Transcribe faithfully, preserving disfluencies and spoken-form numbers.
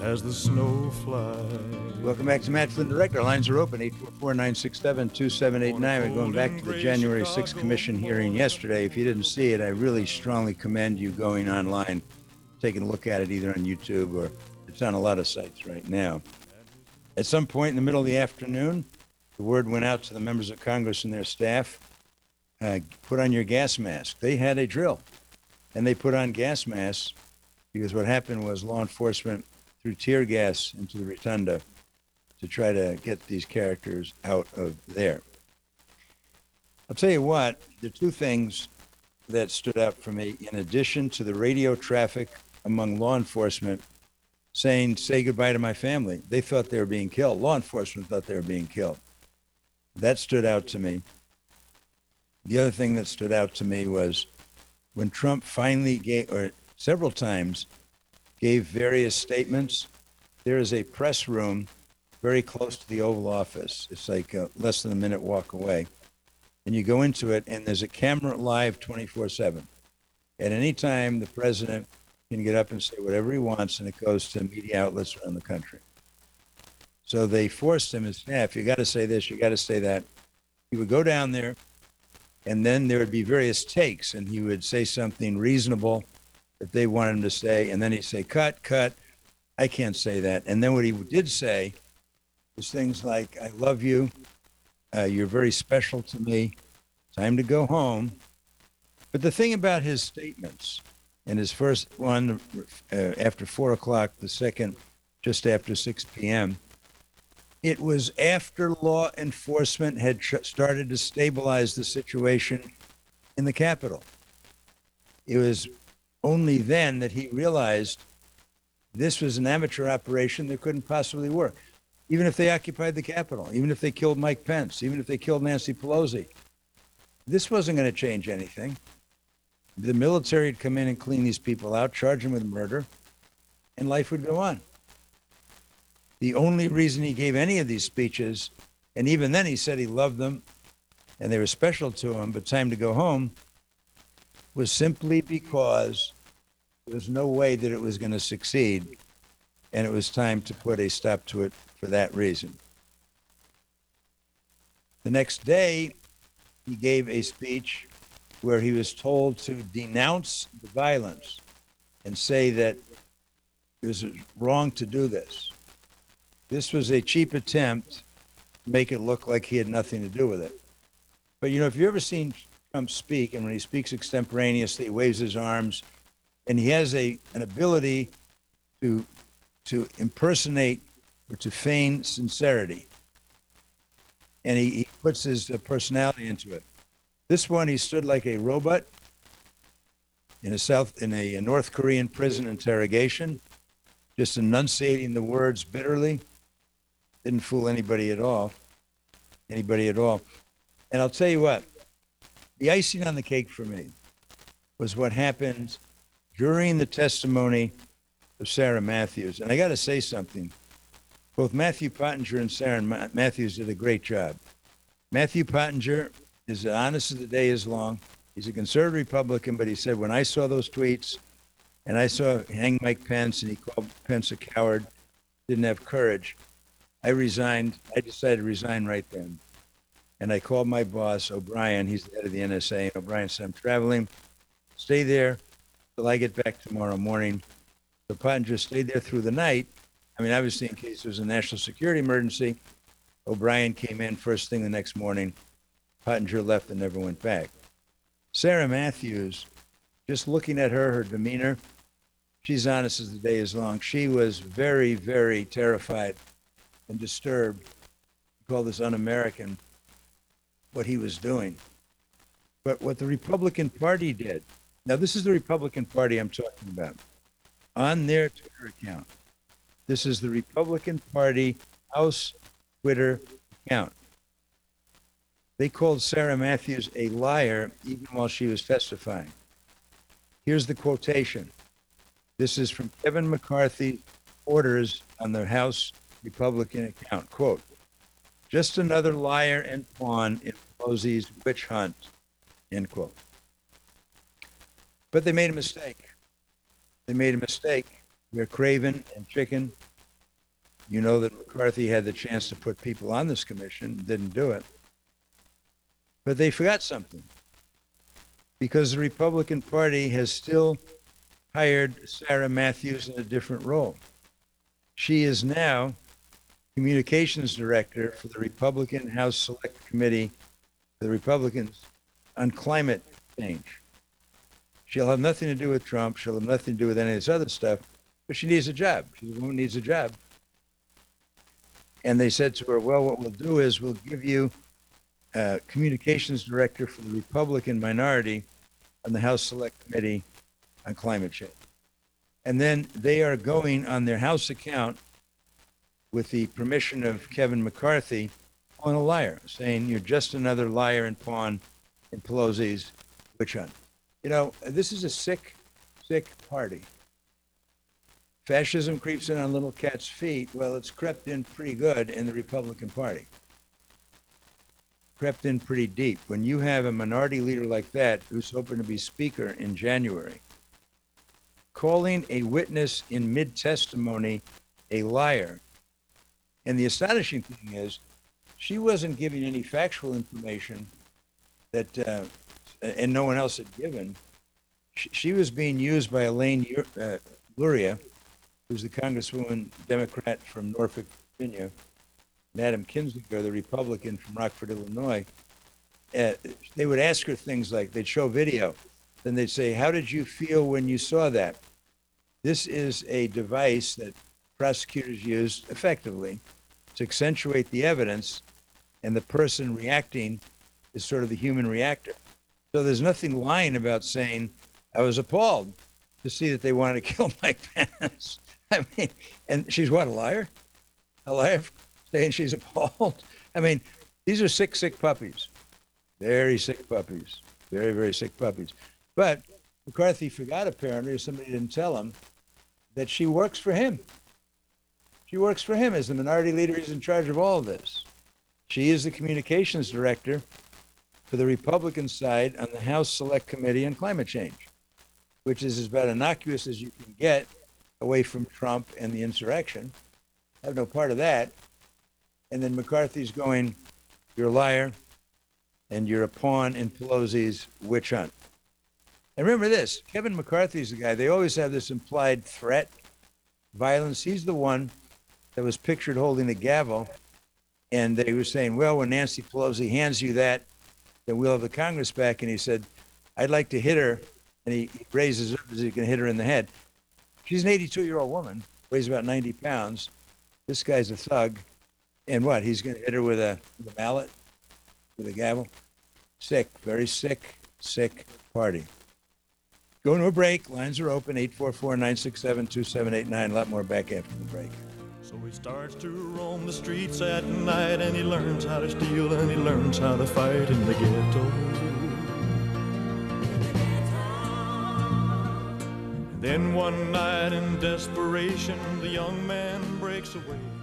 as the snow flies. Welcome back to Matt Flynn Direct. Our lines are open, eight four four, nine six seven, two seven eight nine. We're going back to the January sixth Commission hearing yesterday. If you didn't see it, I really strongly commend you going online, taking a look at it either on YouTube or it's on a lot of sites right now. At some point in the middle of the afternoon, the word went out to the members of Congress and their staff, uh, put on your gas mask. They had a drill, and they put on gas masks because what happened was law enforcement threw tear gas into the rotunda to try to get these characters out of there. I'll tell you what, there are two things that stood out for me in addition to the radio traffic among law enforcement saying, say goodbye to my family. They thought they were being killed. Law enforcement thought they were being killed. That stood out to me. The other thing that stood out to me was when Trump finally gave, or several times, gave various statements, there is a press room very close to the Oval Office. It's like a, less than a minute walk away. And you go into it, and there's a camera live twenty-four seven. At any time, the president can get up and say whatever he wants, and it goes to media outlets around the country. So they forced him, his staff, you got to say this, you got to say that. He would go down there, and then there would be various takes, and he would say something reasonable that they wanted him to say, and then he'd say, cut, cut, I can't say that. And then what he did say was things like, I love you, uh, you're very special to me, time to go home. But the thing about his statements, and his first one uh, after four o'clock, the second just after six p.m., it was after law enforcement had ch- started to stabilize the situation in the Capitol. It was only then that he realized this was an amateur operation that couldn't possibly work. Even if they occupied the Capitol, even if they killed Mike Pence, even if they killed Nancy Pelosi, this wasn't going to change anything. The military would come in and clean these people out, charge them with murder, and life would go on. The only reason he gave any of these speeches, and even then he said he loved them and they were special to him, but time to go home, was simply because there was no way that it was going to succeed, and it was time to put a stop to it for that reason. The next day, he gave a speech where he was told to denounce the violence and say that it was wrong to do this. This was a cheap attempt to make it look like he had nothing to do with it. But, you know, if you've ever seen Trump speak, and when he speaks extemporaneously, he waves his arms, and he has a an ability to to impersonate or to feign sincerity. And he, he puts his uh, personality into it. This one, he stood like a robot in a South in a, a North Korean prison interrogation, just enunciating the words bitterly. Didn't fool anybody at all. Anybody at all. And I'll tell you what, the icing on the cake for me was what happened during the testimony of Sarah Matthews. And I got to say something. Both Matthew Pottinger and Sarah Matthews did a great job. Matthew Pottinger is as honest as the day is long. He's a conservative Republican, but he said, when I saw those tweets and I saw hang Mike Pence and he called Pence a coward, didn't have courage, I resigned. I decided to resign right then. And I called my boss, O'Brien. He's the head of the N S A. And O'Brien said, I'm traveling. Stay there till I get back tomorrow morning. So Pottinger stayed there through the night. I mean, obviously, in case there was a national security emergency, O'Brien came in first thing the next morning. Pottinger left and never went back. Sarah Matthews, just looking at her, her demeanor, she's honest as the day is long. She was very, very terrified and disturbed. We call this un-American, what he was doing. But what the Republican Party did, now this is the Republican Party I'm talking about, on their Twitter account. This is the Republican Party House Twitter account. They called Sarah Matthews a liar even while she was testifying. Here's the quotation. This is from Kevin McCarthy orders on the House Republican account. Quote, just another liar and pawn in Pelosi's witch hunt, end quote. But they made a mistake. They made a mistake. They're craven and chicken. You know that McCarthy had the chance to put people on this commission, didn't do it. But they forgot something. Because the Republican Party has still hired Sarah Matthews in a different role. She is now communications director for the Republican House Select Committee, the Republicans, on climate change. She'll have nothing to do with Trump. She'll have nothing to do with any of this other stuff, but she needs a job. She's a woman who needs a job. And they said to her, well, what we'll do is we'll give you uh, communications director for the Republican minority on the House Select Committee on climate change. And then they are going on their House account with the permission of Kevin McCarthy on a liar, saying you're just another liar and pawn in Pelosi's witch hunt. You know, this is a sick, sick party. Fascism creeps in on little cat's feet. Well, it's crept in pretty good in the Republican Party. Crept in pretty deep. When you have a minority leader like that, who's hoping to be speaker in January, calling a witness in mid-testimony a liar. And the astonishing thing is, she wasn't giving any factual information that, uh, and no one else had given. She, she was being used by Elaine uh, Luria, who's the Congresswoman Democrat from Norfolk, Virginia, and Adam Kinzinger, the Republican from Rockford, Illinois. Uh, they would ask her things like, they'd show video, then they'd say, how did you feel when you saw that? This is a device that prosecutors use effectively to accentuate the evidence, and the person reacting is sort of the human reactor. So there's nothing lying about saying, I was appalled to see that they wanted to kill Mike Pence. I mean, and she's what, a liar? A liar saying she's appalled? I mean, these are sick, sick puppies. Very sick puppies. Very, very sick puppies. But McCarthy forgot, apparently, or somebody didn't tell him, that she works for him. She works for him as the minority leader. He's in charge of all of this. She is the communications director for the Republican side on the House Select Committee on Climate Change, which is about innocuous as you can get away from Trump and the insurrection. I have no part of that. And then McCarthy's going, you're a liar, and you're a pawn in Pelosi's witch hunt. And remember this, Kevin McCarthy's the guy, they always have this implied threat, violence. He's the one that was pictured holding the gavel, and they were saying, well, when Nancy Pelosi hands you that, then we'll have the Congress back. And he said, I'd like to hit her, and he raises her as he can hit her in the head. She's an eighty-two-year-old woman, weighs about ninety pounds. This guy's a thug. And what, he's going to hit her with a, with a mallet, with a gavel? Sick, very sick, sick party. Going to a break. Lines are open, eight four four, nine six seven, two seven eight nine. A lot more back after the break. So he starts to roam the streets at night, and he learns how to steal, and he learns how to fight in the ghetto. Then one night in desperation, the young man breaks away.